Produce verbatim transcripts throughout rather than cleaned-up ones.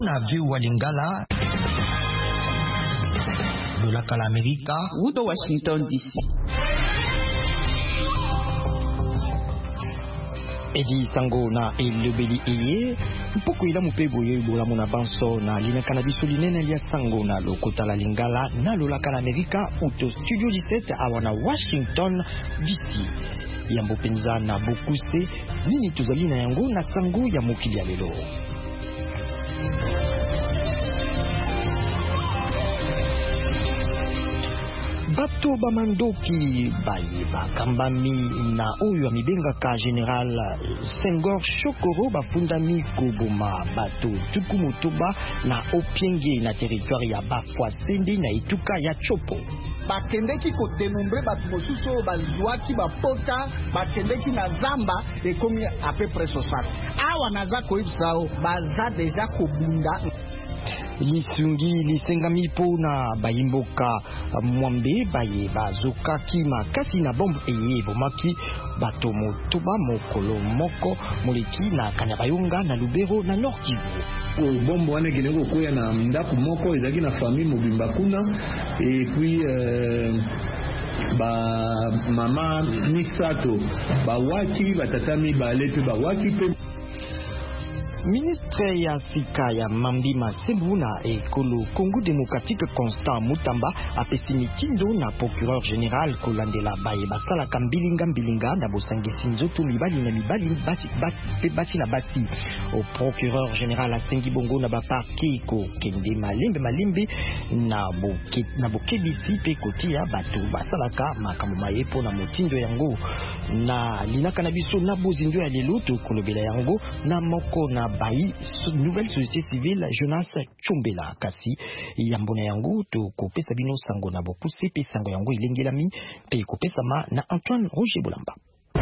na viu wa Lingala lolaka la Amerika uto Washington D C. Edi sango na elobeli eye mpoko ila mupebo ye bola mona banso na lina kanabiso linene lia sango na lokota la Lingala na lolaka la Amerika uto studio dix-sept awana Washington D C. Yambo penza na bokuse nini tozali na yango na sango ya mokili ya lelo. Bato bamandoki baye bakambami na oyo amibengaka General Senghor Chokoro bafundami koboma bato tuku motoba na opienge na territoire ya Bafwa Sende na etuka ya Chopo. Bakendeki kotenombre bato mosusu bazwaki bapota bakendeki na zamba ekomi à peu près soixante. Awa naza koyebisao baza deja kobunda Lisungi lisengami po na bayimboka mwambe baye bazokaki makasi na bombe eye bomaki bato motoba mokolo moko moleki na Kanyabayonga na Lubero na Nord Kivu. Bombo wana kineko koya na ndako moko ezaki na famille mobimba kuna et puis euh, ba mama misato ba waki batatami ba lepe ba waki pe. Ministre ya sika ya Mambi Masembu na ekolo Congo Démocratique Constant Mutamba apesi mitindo na procureur général kolandela baye basala kambilinga mbilinga na bosangisi nzoto mibali na mibali bati bati bati na bati. Au procureur général asengi bongo na ba parquet ko kende malembe malembe na boke na bokebisi pe kotia bato basalaka makambo mayepo na motindo yango na linaka na biso na bozindo ya lelo to kolobela yango na moko na bayi nouvelle société civile Jonas Chombela kasi yambona yango to kopesa bino sango na bokuse pe sango yango ilengelami pe kopesa ma na Antoine Roger Bolamba.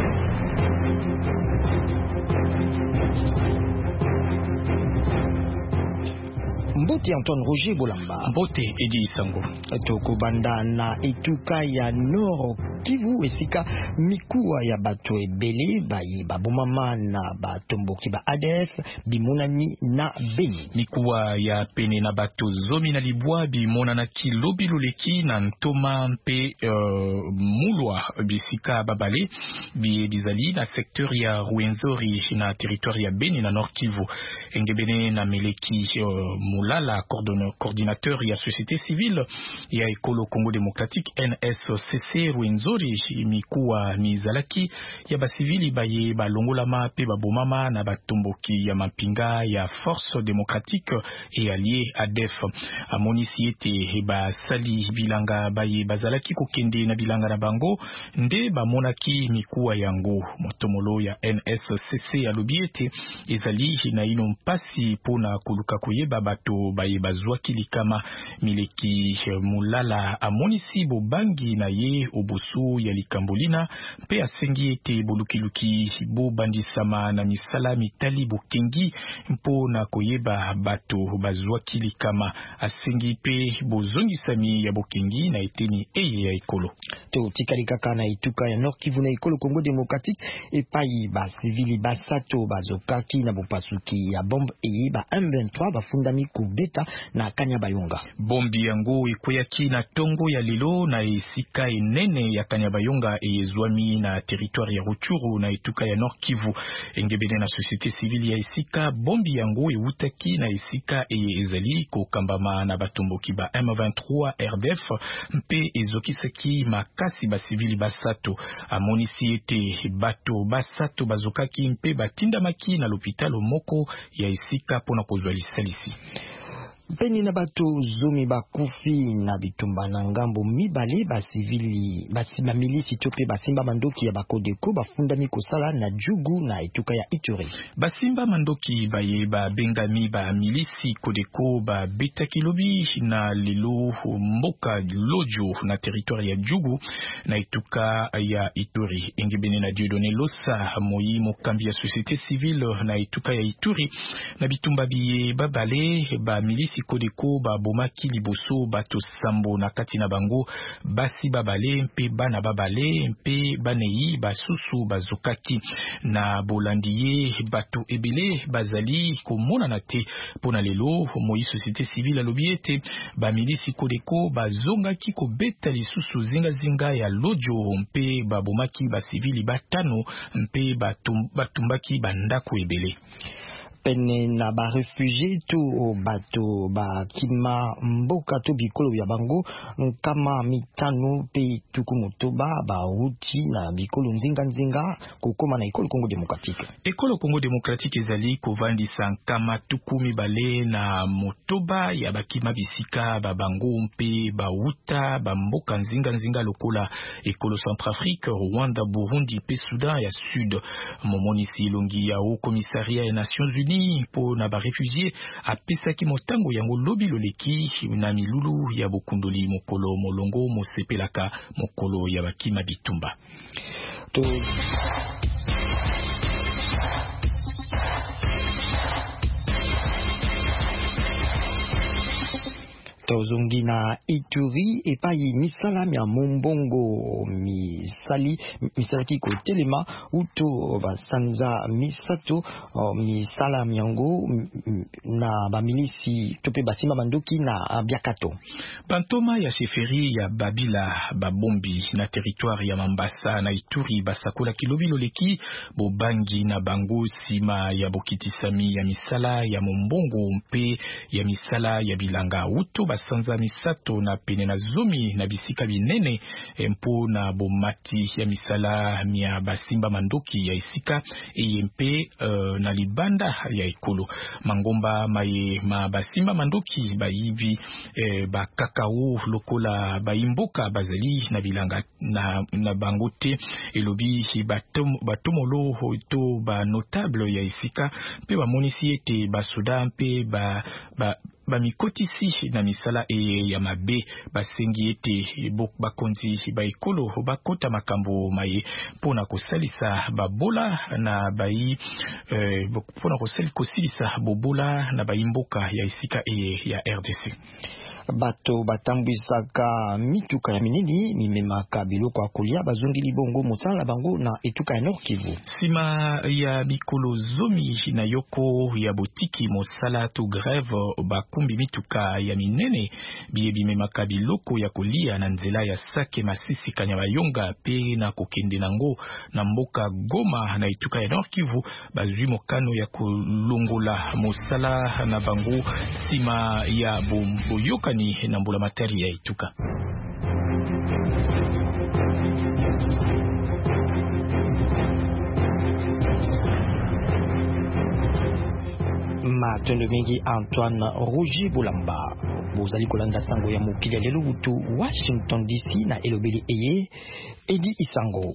Mbote Antoine Roger Bolamba. Mbote Edi Sango. Toko banda na etuka ya Nord Kivu esika mikuwa ya bato ebele baye babomama na batomboki ba A D F bimonani na Beni. Mikuwa ya pene na bato zomi na libwa bimonana ki lobi loleki na ntoma mpe uh, mulwa bisika babale bi bizali na secteur ya Ruenzori na territoire ya Beni na Nord Kivu. Engebene na meleki uh, Mulala coordinateur ya société civile ya ekolo Congo Démocratique N S C C Ruenzori mikuwa mizalaki ya basivili baye balongolama pe babomama na batomboki ya mapinga ya Force Démocratique et allié A D F. Amonisi ete basali bilanga baye bazalaki kokende na bilanga na bango nde bamonaki mikuwa yango. Motomolo ya N S C C alobi ete ezali na ino mpasi pona koluka koyeba bato baye bazwaki likama mileki Mulala amonisi bobangi na ye obosu ya likambolina pe asengi ete bolukiluki bo bandisama na misala mitali bokengi mpo na koyeba bato bazwaki likama asengi pe bozongisami ya bokengi na eteni eye ya ekolo. To tikali kaka na ituka ya Nord Kivu na ekolo Congo Démocratique epai ba civili basato bazokaki na bopasuki ya bombe eye ba M vingt-trois bafundami kubeta na Kanyabayonga. Bombi yango ekweyaki na tongo ya lelo na esika enene ya Kanyabayonga eyezwami na territoire ya Ruchuru na etuka ya Nord Kivu. Engebene na société civile ya esika bombi yango eutaki na esika eye ezali kokambama na batomboki ba M vingt-trois R D F mpe ezokisaki makasi ba civili basato. Amonisi ete bato basato bazokaki mpe batindamaki na l'hôpital moko ya esika pona kozwa lisalisi. Peni na bato zomi bakufi na bitumba na ngambo mibale ba civili basima milisi tope basimba mandoki ya bakodeko bafundami kosala na Jugu na etuka ya Ituri. Basimba mandoki baye ba bengami ba milisi kodeko ba beta kilobi na lelo mboka lojo na territoire ya Jugu na etuka ya Ituri. Engebene na Dieudonné Losa moyi mokambi ya société civile na etuka ya Ituri na bitumba biye babale ba milisi Sikodeko ba bomaki liboso bato sambo na kati na bango basi babale mpe bana babale mpe banei basusu bazokaki na bolandiye bato ebele bazali komona na te pona lelo moi société civile alobi ete ba milisi Kodeko bazongaki kobeta lisusu zinga zinga ya lojo mpe babomaki ba civili batano mpe batum, batumbaki bandako ebele. Pene na ba réfugié to bato ba kima mboka to bikolo ya bango kama mitano pe tukumutoba ba uti na bikolo nzinga nzinga kokoma na ekolo Congo démocratique. Ekolo Congo démocratique ezali kovandisa kama tukumi bale na motoba ya bakima bisika ba bango mpe ba uta ba mboka nzinga nzinga lokola ekolo Centrafrique, Rwanda, Burundi pe Soudan ya Sud. Momonisi longi ya au commissariat ya Nations Unies po na ba réfugié apesaki motango yango lobi loleki na milulu ya bokundoli mokolo molongo mosepelaka mokolo ya bakima bitumba. To tozongi na Ituri epai misala mya mombongo misali misalaki ko telema uto basanza misato uh, misala myango na bamilisi tope basima bandoki na biakato Pantoma ya sheferi ya Babila babombi na territoire ya Mambasa na Ituri basakola kilobi loleki bobangi na bango sima ya bokitisami ya misala ya mombongo mpe ya misala ya bilanga uto sanza misato na pene na zomi na bisika binene mpo na bomati ya misala mia basimba mandoki ya isika eyempe uh, na libanda ya ekolo mangomba maye ma basimba mandoki baibi eh, ba kakao lokola baimboka bazali na bilanga na, na bangote elobi batom, batomolo to ba notable ya isika pe ba monisi ete basoda mpe ba, ba bamikotisi na misala e ya mabe basengi ete bakonzi baekolo bakota makambo maye pona kosalisa babola na bai eh, pona kosalisa bobola na baimboka ya isika e ya R D C. Bato batambwisaka mituka ya minini mimemaka biloko akolia bazongi libongo mosala bango na etuka ya Nord Kivu. Sima ya mikolo zomi na yoko ya botiki mosala to grève bakumbi mituka ya minene biye bimemaka biloko ya kolia na nzela ya Sake Masisi Kanyabayonga pe na kokende nango na mboka Goma na etuka ya Nord Kivu bazwi mokano ya kolongola mosala na bango sima ya boyoka ni na mbula matari ya ituka. Matondo mingi Antoine Roger Bolamba bozali kolanda sango ya mokili ya lelo butu Washington D C na elobeli eye Edi Isango.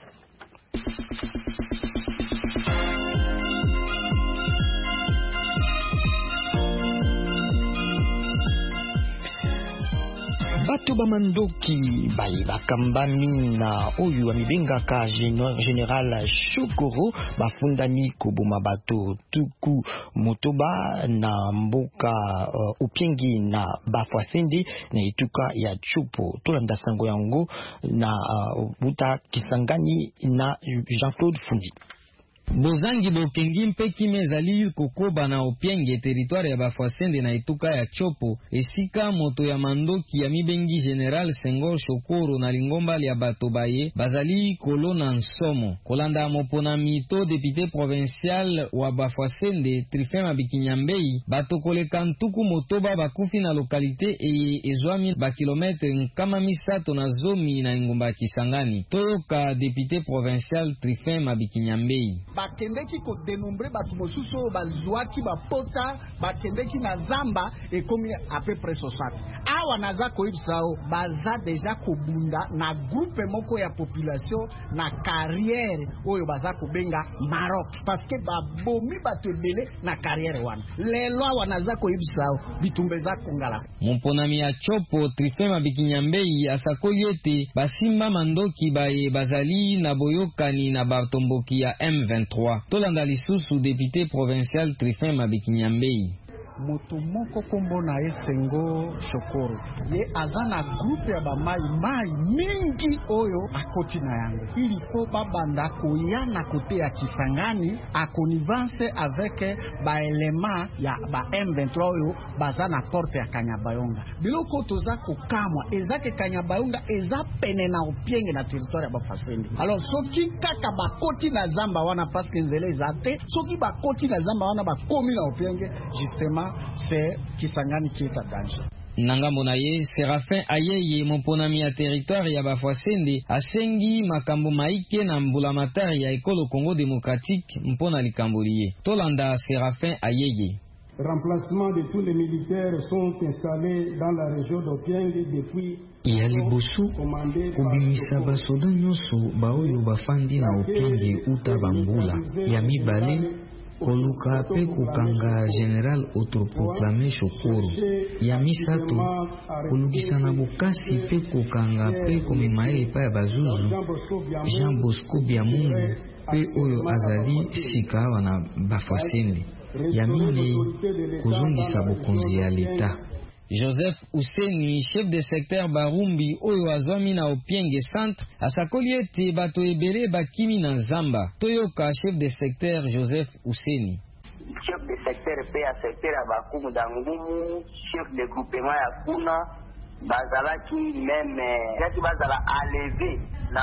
Bato bamandoki bayi bakambami na oyu amibengaka General Shokoro bafundami koboma bato tuku motoba na mboka uh, upiengi na bafwasende na ituka ya Chupo tolanda sango yango na uh, buta Kisangani na Jean-Claude Fundi. Bozangi bokengi mpeki mezali kokoba na opienge territoire ya bafwasende na ituka ya Chopo esika moto ya mandoki ya mibengi General Senghor Shokoro na lingomba ya bato baye bazali kolona nsomo kolanda mopona mito député provincial wa bafwasende Trifema Bikinyambei bato koleka ntuku motoba bakufi na lokalite eye ezwami ba kilometre nkama misato na zomi na ngomba Kisangani toyoka député provincial Trifema Bikinyambei. Bakendeki ko dénombre batu mosusu bazwaki bapota bakendeki na zamba ekomi à peu près soixante awa naza koibsao baza deja kobunda na groupe moko ya population na carrière oyo baza kobenga Maroc parce que babomi batu ebele na carrière wana lelo awa naza koibsao bitumbe za kongala Mponami ya Chopo Trifema Bikinyambei asako yete basimba mandoki baye bazali na boyokani na batomboki ya M vingt-trois tolanda lisusu député provincial Trifema Bikinyambei. moto moko kombo na Esengo Shokoro ye azana groupe ya ba mai mai mingi oyo akoti na yango ili fo babanda koyana kote ya Kisangani a connivence avec ba elema ya ba M vingt-trois oyo bazana porte ya Kanyabayonga biloko toza kokamwa ezake Kanyabayonga eza pene na opienge na territoire ya Bafasende. Alors soki kaka bakoti na zamba wana parce que nzele ezate soki bakoti na zamba wana bakomi na opienge justement c'est Kisangani qui est à danger. Nangambo na ye Séraphin Ayeye moponami ya territoire ya Bafwasende asengi makambo maike na mbulamatari ya ekolo Congo démocratique mpona likambo liye. Tolanda Séraphin Ayeye. Remplacement de tous les militaires sont installés dans la région d'Opieng depuis ya liboso kobimisa basoda nyonso baoyo bafandi na Opienge uta bambula ya mibale koluka pe kokanga General autoproclamé Shokoro ya misato kolukisa na bokasi pe kokanga pe komema epa ya bazuzu Jean Bosco Biamungu pe oyo azali sika wana Bafwasende ya mine kozongisa bokonzi ya leta. Joseph Ouseni, chef de secteur Barumbi oyo azwami na Opienge centre asakoli ete bato ebele bakimi na zamba. Toyoka chef de secteur Joseph Ouseni. Chef de secteur pe ya secteur ya Bakumu Dangumu, chef de groupement ya Kuna bazalaki meme yaki bazala enlevé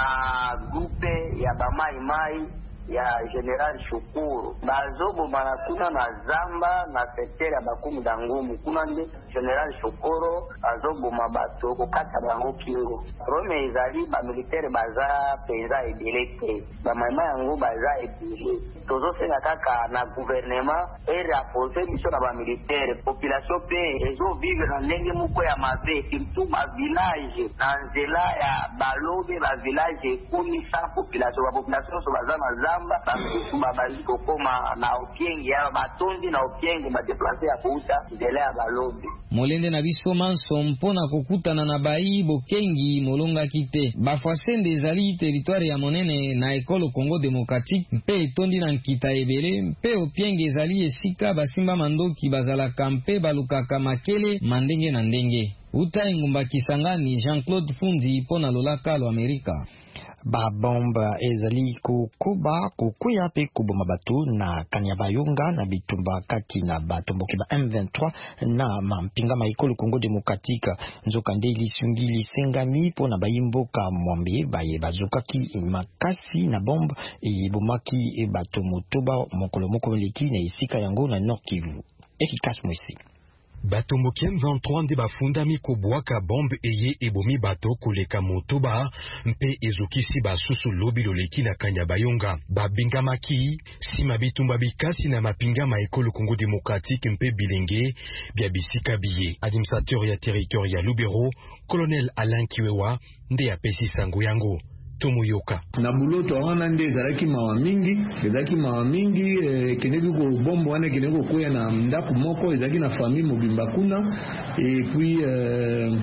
na groupe ya Bamai Mai ya General Shokoro bazobo manakuna na zamba na secteur ya Bakumu Dangumu kuna nde General Shokoro azobo mabato kokata bango kingo rome ezali ba militaire baza peza ebelete ba maima yango baza ebele tozo senga kaka na gouvernement et rapporter biso na ba militaire population pe ezo vivre na ndenge moko ya mabe surtout ma village na nzela ya balobe ba village komisa population ba population so baza na zamba basusu babazi kokoma na Opienge ya batondi na Opienge ba déplacer ya kuuta nzela ya balobe. Molende na biso manso mpona kokutana na bayi bokengi molonga kite. Bafwasende ezali territoire ya monene na ekolo Congo démocratique mpe etondi na nkita ebele mpe Opienge ezali esika basimba mandoki bazalaka mpe balukaka makele mandenge na ndenge. Uta engumba Kisangani Jean-Claude Fundi mpona lolaka lo Amerika. Ba bomba ezali kokuba kokuya pe kuboma bato na Kanyabayonga na bitumba kati na batomboki ba M vingt-trois na mampinga maikolo Congo démocratique nzoka ndeli sungili sengami pona bayimboka mwambe baye bazokaki makasi na bomba e bomaki e bato motoba mokolo moko leki na isika yango na Nord Kivu. Efficace mwisi Batomboki M vingt-trois nde bafundami kobwaka bombe eye ebomi bato koleka motoba mpe ezokisi basusu lobi loleki na Kanyabayonga babingamaki sima bitumba bikasi na mapinga ma ekolo Congo démocratique mpe bilenge bia bisika biye. Administrateur ya territoire ya Lubero Colonel Alain Kiwewa nde apesi sango yango. Tomoyoka na buloto wana nde ezalaki mawa mingi ezalaki mawa mingi e, keneki ko bombo wana keneki kokwea na ndako moko ezalaki na famille mobimba kuna et puis euh,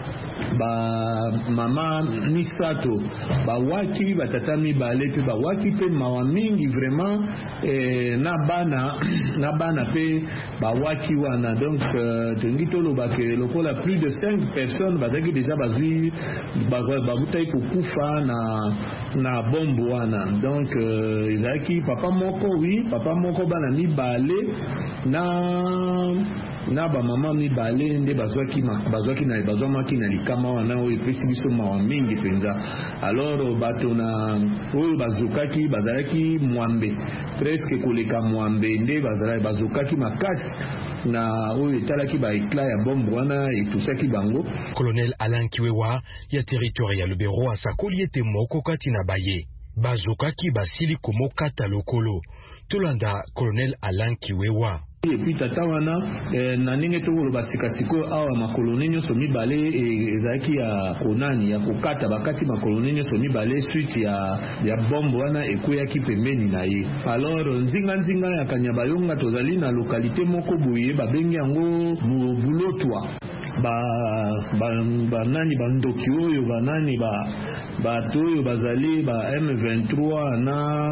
ba mama misato ba waki batata mibale pe ba waki pe mawa mingi vraiment eh, na bana na bana pe ba waki wana donc euh, tengi tolo ba ke lokola plus de cinq personnes bazaki déjà bazui ba ba butai kokufa na na bombo wana donc euh, ezaki papa moko oui papa moko bana mibale na na ba mama mibale nde bazwaki ma bazwaki na bazwamaki na likama wana oyo epesi biso mawa mingi penza. Alors bato na oyo bazokaki bazalaki mwambe presque koleka mwambe nde bazalaki bazokaki makasi na oyo etalaki ba ekla ya bombe wana etusaki bango. Colonel Alain Kiwewa ya territoire ya Lubero asakoli ete moko kati na baye bazokaki basili komokata lokolo. Tolanda Colonel Alain Kiwewa. Et puis tata wana eh, na ndenge tokoloba sikasiko awa makoloni nyonso mibale ezalaki ya konani ya kokata bakati makoloni nyonso mibale suite ya ya bombe wana ekweyaki pembeni na ye. Alors nzinga nzinga ya Kanyabayonga tozali na localité moko boye babengi yango bulotwa ba ba banani bandoki oyo banani ba bato oyo bazali ba M vingt-trois na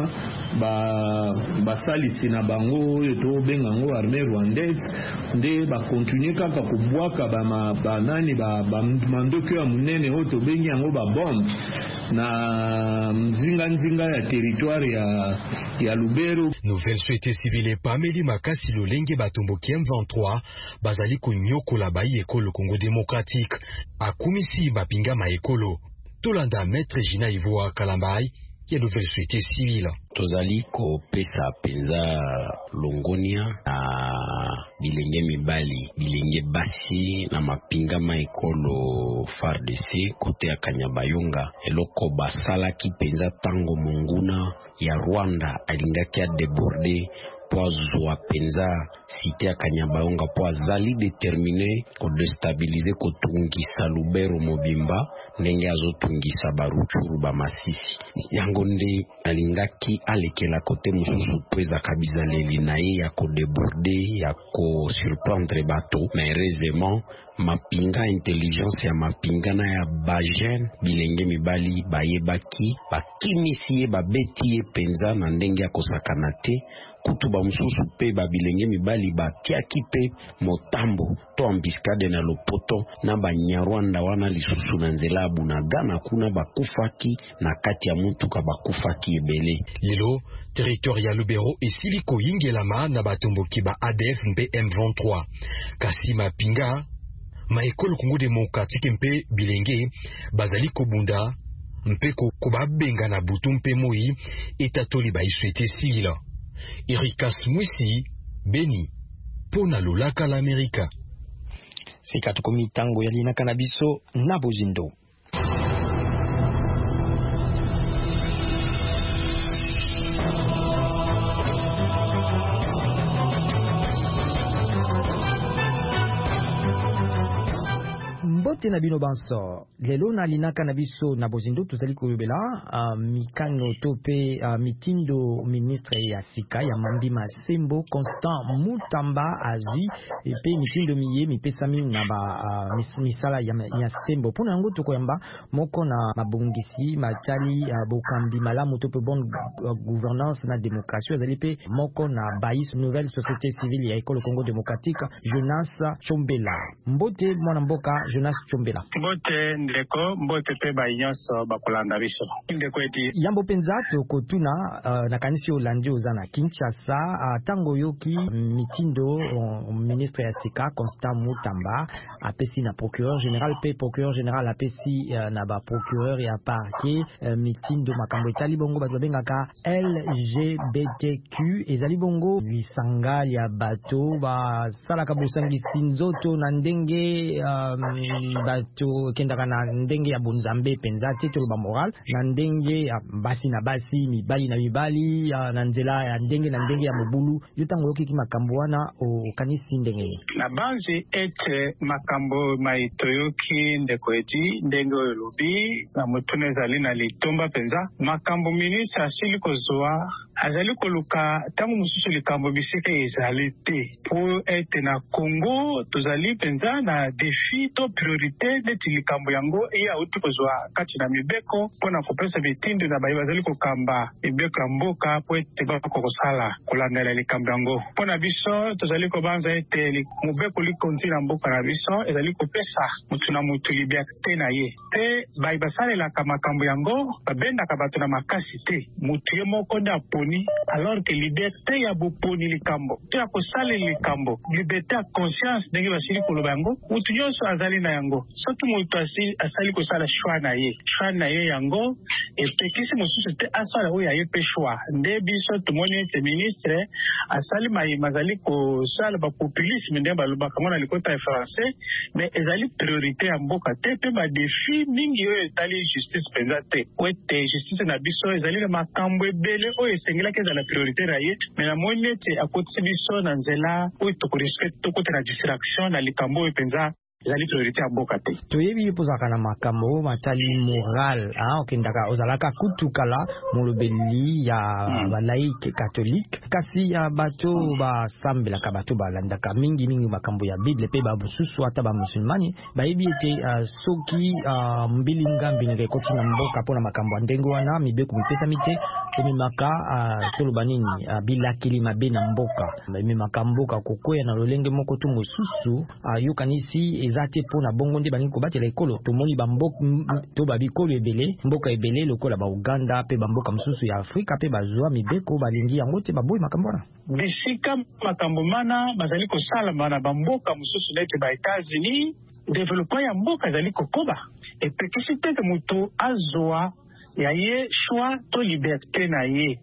ba basalisi na bango oyo tobenga ngo armée rwandaise nde bakontinue kaka kobwaka banani bamandoki ya monene oyo tobengi yango babombe na nzinga nzinga ya territoire ya, ya Lubero. Nouvelle société civile Pameli Makasi Lolenge batomboki M vingt-trois bazali konyokola bayi ekolo Congo démocratique akumisi bapinga ma ekolo tolanda maître Gina Ivoa Kalambai ya nouvelle société civile. Tozali ko pesa penza longonia na bilenge mibali bilenge basi na mapinga ma ekolo F A R D C kote ya Kanyabayonga eloko basalaki penza tango monguna ya Rwanda alingaki ya débordé po azwa penza site ya Kanyabayonga po azali déterminé ko déstabiliser ko tungisa Lubero mobimba ndenge azotungisa baruchuru ba Masisi yango nde alingaki alekela kote mususu pweza kabisa leli na ye ya ko déborder ya ko surprendre bateau mais heureusement mapinga intelligence ya mapinga na ya bajen bilenge mibali bayebaki bakimisi ye babeti ye penza na ndenge ya kosakana te kutu ba mususu pe babilenge mibali batiaki pe motambo to ambiskade na lopoto na banyarwanda wana lisusu na nzela Bunagana kuna bakufaki na kati ya mutuka bakufaki ebele. Lilo territoire ya Lubero esiliko yingelama na batomboki ba A D F mpe M vingt-trois kasi mapinga ma ekolo Congo démocratique mpe bilenge bazali kobunda mpe ko babenga na butu mpe moi etatoli ba société civile. Erikas Mwisi, Beni, pona lolaka l'Amerika. Sika tukomi tango ya linaka na biso na bozindo. Mbote na bino banso lelo na linaka na biso na bozindo tozali koyobela uh, mikano to pe uh, mitindo ministre ya sika ya Mambima Sembo Constant Mutamba azwi pe mitindo miye mipesami na ba uh, mis, misala ya, ya Sembo pona yango tokoyamba moko na mabongisi matali uh, bokambi malamu to pe bonne uh, gouvernance na démocratie azali pe moko na Baïs nouvelle société civile ya ekolo Congo démocratique Jonas Chombela. Mbote mwana mboka Jonas Chombela. Mbote ndeko mbote pe bainyoso bakolanda biso. Ndeko eti yambo penza to kotuna uh, na kanisi olandi ozana Kinshasa uh, tango yoki mitindo uh, ministre ya sika Constant Mutamba apesi na procureur général pe procureur général apesi uh, na ba procureur ya parquet uh, mitindo makambo etali bongo bato bengaka L G B T Q ezali bongo lisanga ya bato ba salaka bosangisi nzoto na ndenge um, bato kendaka na ndenge ya bonzambe penza te to ba moral na ndenge ya basi na basi mibali na mibali na nzela ya ndenge na ndenge ya mobulu yotango yoki makambo wana o kanisi ndenge na banzi ete makambo maitoyoki ndeko eti ndenge olobi na mutune zali na litomba penza makambo ministre asili kozwa azali koluka tango mususu likambo biseke ezali te po ete na Congo tozali penza na défi to priorité neti likambo yango iya uti kozwa kati na mibeko pona kopesa bitindo na bayi bazali kokamba mibeko ya mboka po ete bakokosala kolandela likambo yango pona biso tozali kobanza ete mubeko likonzi na mboka na biso ezali kopesa mutu na mutu liberté na ye te bayi basalelaka makambo yango babendaka bato na makasi te mutu ye moko nde aponi alors que liberté ya boponi likambo te ya kosala likambo liberté ya conscience ndenge basili koloba yango mutu nyonso azali na yango soki mutu asali kosala choix na ye choix na ye yango epekisi mosusu te asala oyo aye pe choix nde biso tomoni ete ministre asali mayema azali kosala bapopulisme nde balobaka ngo na likota ya français mais ezali priorité ya mboka te mpe badefi mingi oyo etali justice mpenza te po ete justice na biso ezali na makambo ebele oyo esengelaki ezala priorité na ye mais namoni ete akotisi biso na nzela oyo tokoriske tokota na distraction na likambo oyo mpenza ezali priorité ya mboka te. toyebi epozaka na makambo matali moral okendaka ozalaka kutukala molobeli ya balaike katolike kasi ya bato basambelaka bato balandaka mingi mingi makambo ya bible pe babususu ata bamusulmani bayebi ete soki mbilinga mbilinga ekoti na mboka mpona makambo ya ndenge wana mibeko mipesami te ememaka toloba nini bilakeli mabe na mboka ememaka mboka kokwea na lolenge moko to mosusu yokanisi eza te mpona bongo nde balingi kobatela ekolo tomoni bamboka to babikolo ebele mboka ebele lokola ba Uganda pe bamboka mosusu ya Afrika pe bazwa mibeko balingi yango te baboyi makambo wana bisika makambo mana bazali kosalama na bamboka mosusu nete ba États-Unis développement ya mboka ezali kokoba epekisi tete moto azwa ya ye choix to liberté na ye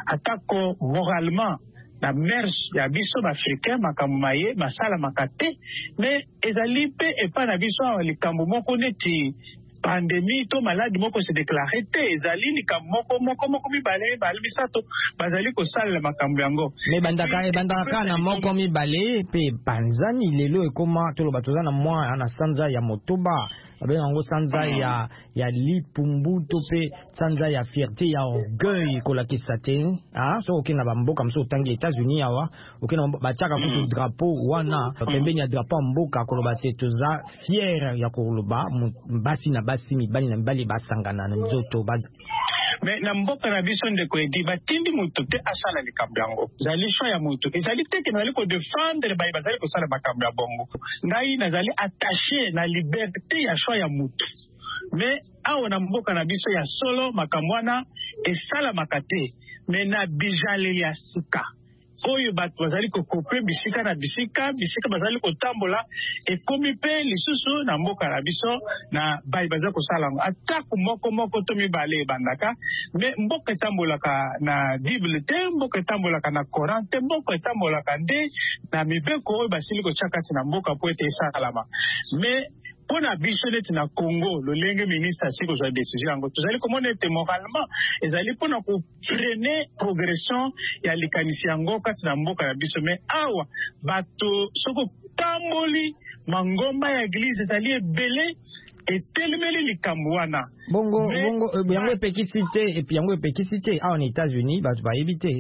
atako moralement na mers ya biso bafricain makambo maye masala makate mais ezali pe epa na biso likambo moko neti pandémie to maladi moko se déclaré te ezali likambo moko moko moko mibale bale misato bazali kosalela makambo yango mais bandaka bandaka na moko mibale pe panzani lelo ekoma toloba toza na mwa na sanza ya motoba abenga ngo sanza ya ya lipumbu to pe sanza ya fierté ya orgueil kolakisa te ah so okena bamboka mso tangi États-Unis awa okena bachaka kutu drapeau wana pembeni ya drapeau mboka koloba te toza fier ya koloba basi na basi mibali na mibali basangana na nzoto baza mais na mboka na biso ndeko edi batindi moto te asala likambo yango zali choix ya moto ezali te ke nazali kodefendre baye bazali kosala makambo ya bongo ngai nazali attaché na liberté ya choix ya moto mais awa na mboka na biso ya solo makambo wana esalamaka te mais na bijaleli ya sika oyo bato bazali kokope bisika na bisika bisika bazali kotambola ekomi pe lisusu na mboka na biso na bayi bazali kosala ngo atako moko moko to mibale ebandaka me mboka etambolaka na bible te mboka etambolaka na Coran te mboka etambolaka nde na mibeko oyo basili kotia kati na mboka po ete esalama me pona biso neti na Congo lolenge ministre asi kozwa décision yango tozali komona ete moralement ezali pona kofrene progression ya likanisi yango kati na mboka na biso me awa bato soko tamboli mangomba ya église ezali ebele etelemeli likambo wana bongo bongo yango epekisi te epi yango epekisi te awa na États-Unis bato bayebi te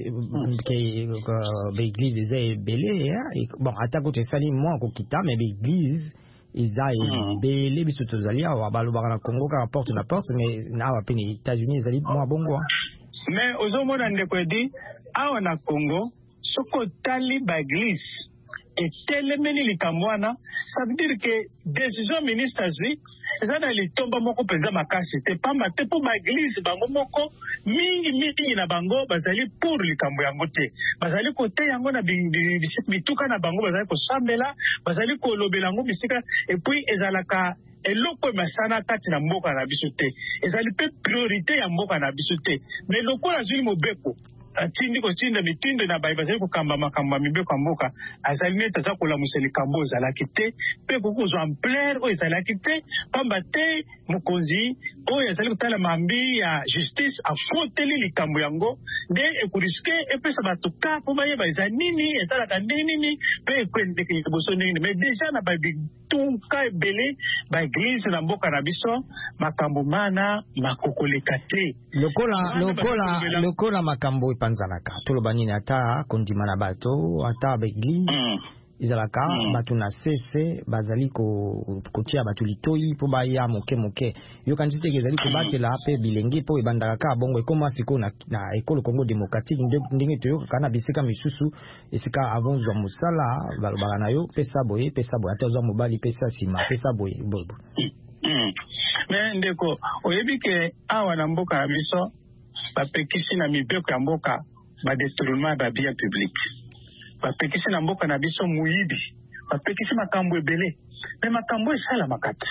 ke baeglise eza ebele bon atako tesali mwa kokita me baeglise eza ebele biso tozali awa balobaka na Congo kaka porte na porte mais awa pe na États-Unis ezali mwa bongo mais ozomona ndeko edi awa na Congo soko tali baeglise etelemeli likambo wana ça veut dire que décision ministre azwi eza na litomba moko mpenza makasi te pamba te mpo baeglise bango moko mingi mingi na bango bazali pour likambo yango te bazali kote yango na bituka na bango bazali kosambela bazali kolobela yango bisika epuis ezalaka eloko masana kati na mboka na biso te ezali pe priorité ya mboka na biso te mais lokola azwi mobeko atindi kotinda mitindo na bayi bazali kokamba makambo ya mibeko ya mboka azali neti aza kolamusa likambo ezalaki te mpe kokozwa ampleur oyo ezalaki te pamba te mokonzi oyo azali kotala mambi ya justice afoteli likambo yango nde ekoriske epesa bato ka mpo bayeba eza nini esalaka nde nini mpe ekwendeke liboso ndenge mais deja na babituka ebele baeglise na mboka na biso makambo mana makokoleka te lokola lokola lokola makambo panzanaka toloba nini ata kondima na bato ata baeglise mm. izalaka mm. bato na sese bazali kotia bato litoi po baya moke moke yokanisi teke ezali kobatela pe bilenge po ebandaka ka bongo ekoma siko na, na ekolo Congo démocratique ndenge toyokaka na bisika misusu esika avonzwa mosala balobaka na yo pesa boye pesa boye ata ozwa mobali pesa nsima pesa boye bobo mm. me ndeko oyebi ke awa na mboka na biso bapekisi na mibeko ya mboka badetournement ya babia publique bapekisi na mboka na biso muyibi bapekisi makambo ebele me makambo esalamaka te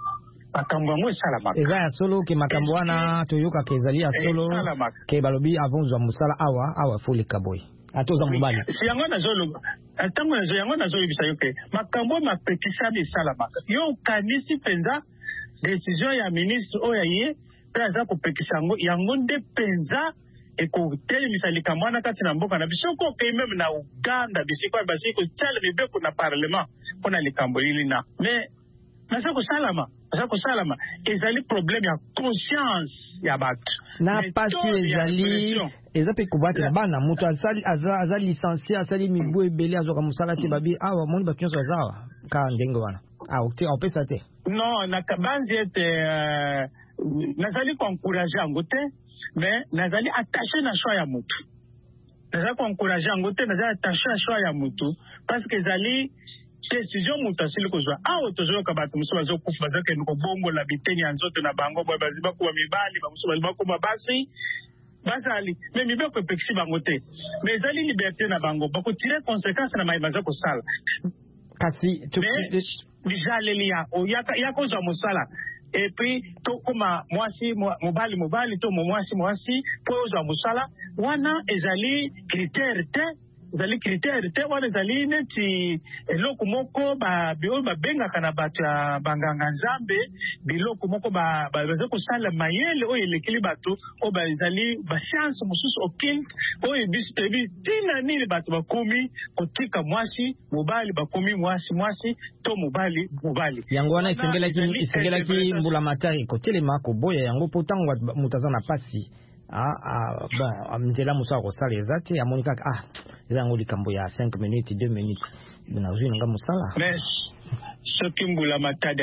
makambo yango esalamaka eza ya solo ke makambo wana toyokaka ezali ya solo ke balobi avonzwa mosala awa awa foleka boye atoza mobali si yango nazoloba ntango nazo yango nazoyebisa yo ke makambo mapekisami esalamaka yo okanisi mpenza décision ya ministre oyo ye mpe aza kopekisa yango yango nde mpenza ekotelemisa likambo wana kati na mboka na biso okokei meme na Uganda bisika basili kotiala mibeko na parlement mpona likambo lili na mais Nasa ko salama, nasa ko salama. Ezali problème ya conscience ya bato. Na pasi ezali ezape kubati na bana mutu azali azali licencié azali mibu ebele azoka musala te babi awa moni bato nyonso azawa ka ndenge wana. Ah, ok, on peut ça te. Non, na kabanzi ete nazali ko encourager yango te, mais nazali attaché na choix ya mutu. Nazali ko encourager yango te, nazali attaché na choix ya mutu parce que ezali décision mutu asili kozwa awa tozoyoka bato mosusu bazokufa bazokende kobongola biteni ya nzoto na bango boye bazi bakuba mibali bamosusu bazi bakuba basi bazali me mibeko epekisi bango te me ezali liberté na bango bakotire conséquence na mai baza kosala kasi bizaleli ya kozwa mosala epuis tokoma mwasi mobali mobali to mwasi mwasi po ozwa mosala wana ezali critère te ezali critère te wana ezali neti eloko moko baoyo babengaka na bato ya banganga nzambe biloko moko baza kosala mayele oyo elekeli bato oyo bazali basianse mosusu occulte oyo biso toyebi ntina nini bato bakomi kotika mwasi mobali bakomi mwasi mwasi to mobali mobali yango wana esengelaki mbula matari kotelema koboya yango po ntango moto aza na pasi ah ah bon nzela musa kosala ezate amoni kaka ah ezango likambo ya cinq minutes deux minutes binazwi nga musala mais soki mbula matadi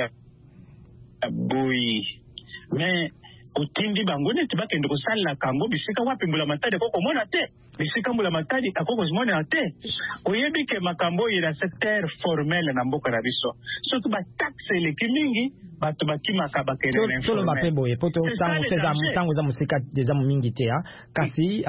boyi mais otindi bango neti bakende kosala kango bisika wapi mbula matadi koko mona te bisika mbula matadi akoko zimona te oyebi ke makambo ya secteur formel na mboka na biso soki ba taxe eleki mingi bato bakimaka bakende na tolo bape boye poto tango seza tango za musika deza mingi te kasi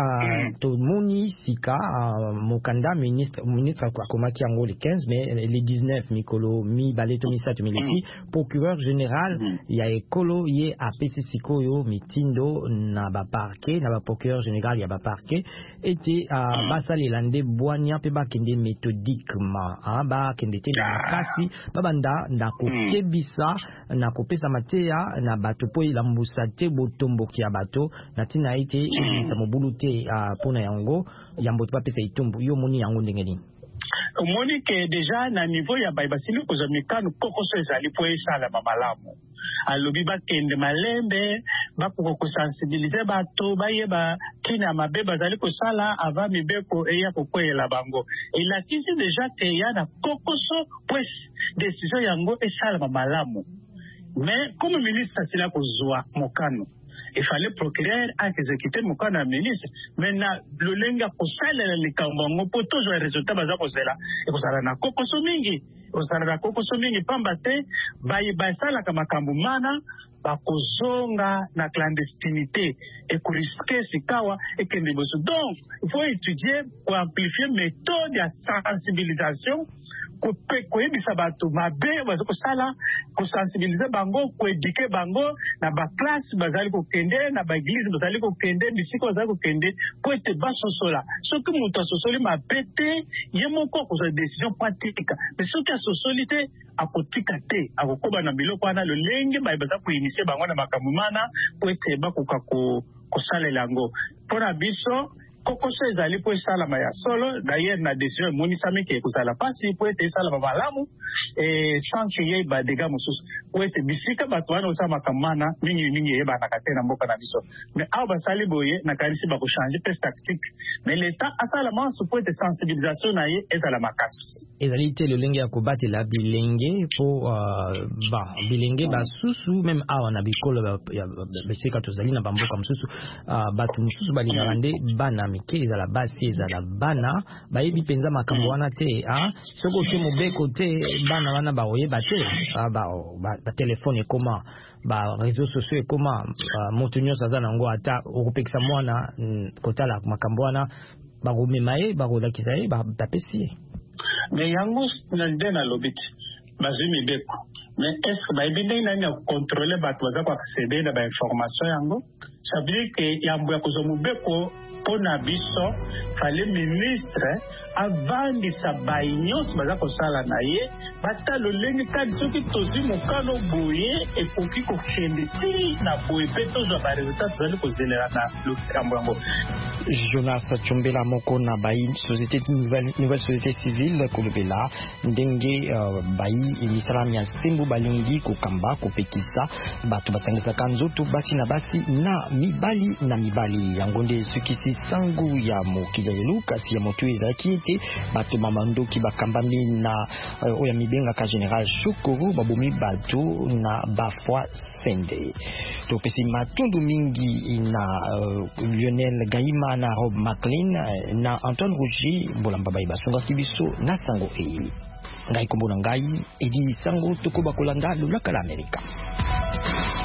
tomoni sika mokanda ministre ministre akomaki yango le quinze mais le dix-neuf mikolo mi baleto misato mileki procureur général ya ekolo ye apesi sikoyo mitindo na ba parquet na ba procureur général ya ba parquet ete basalela nde bwania pe bakende méthodiquement bakende te na kasi babanda ndakokebisa na kopesa mateya na bato po ilambusa te botomboki ya bato na tina ite ebisa mobulu te pona yango yambo topapesa itumbu yo moni yango ndenge nini omoni ke deja na niveau ya bai basili kozwa mikano kokoso ezali po esalama malamu alobi bakende malembe bakoka kosensibilize bato bayeba tina mabe bazali kosala ava mibeko eya kokweyela bango elakisi deja ke ya na kokoso pues décision yango esalama malamu mais comme ministre asila kozwa mokano il fallait procureur exécuter mokano ya ministre mais na lolenga kosalela likambo yango po tozwa résultat baza kozela ekozala na kokoso mingi ekozala na kokoso mingi pamba te basalaka makambo mana bakozonga na clandestinité ekoriske sikawa ekende boso donc il faut étudier pour amplifier méthode ya sensibilisation koyebisa bato mabe baza kosala kosensibilize bango koedike bango na baklasse bazali kokende na baeglise bazali kokende bisika bazali kokende po ete basosola soki moto asosoli mabe te ye moko akozwa décision pratique mais soki asosoli te akotika te akokoba na biloko wana lolenge baza koinisie bango na makambo mana po ete bakoka kosalela yango mpona biso kokoso ezali po esalama ya solo d'ailleurs na décision emonisami ke ekozala pasi po ete esalama malamu sans ke ye badega mosusu po ete bisika bato wana osala makambo mana mingimingi eyebanaka te na mboka na biso mais awa basali boye nakanisi bakochange mpe tactique mais l'état asala manso po ete sensibilisation na ye ezala makasi ezali te lolenge ya kobatela bilenge po bilenge basusu meme awa na bikolo bisika tozali na bamboka mosusu bato mosusu balingaka nde bana mike ezala basi ezala bana bayebi mpenza makambo wana te soki otie mobeko te bana wana baoyeba te batelefone ekoma bareseau sociaux ekoma moto nyonso aza nango ata okopekisa mwana kotala makambo wana bakomema ye bakolakisa ye bapesi ye mais yango nde nalobi te bazwi mibeko mais est ce que bayebi ndenge nani ya kocontrole bato baza koaccede na bainformation yango ça veut dire ke yambo ya kozwa mobeko mpona biso fale ministre avandisa bai nyonso baza kosala na ye batalo lenge kadi soki tozi mokano boye ekoki kokende ti na boye pe tozwa baresultat tozali kozelela na lokambo yango. Jonas Chombela moko na bai société nouvelle nouvelle société civile kolobela ndenge uh, bai misala ya sembo balingi kokamba kopekisa bato basangisaka nzoto basi na basi na mibali na mibali yango nde sukisi sango ya mokili lelo kasi ya moto ezalaki ete bato mamandoki bakambami na uh, oya mibengaka General Shokoro babomi bato na bafwa sende topesi matundu mingi na uh, Lionel Gaima na Rob McLean na Antoine Roger bolamba bai basunga kibiso na sango e ngai kombo na ngai edi sango tokoba kolanda lulaka la Amerika.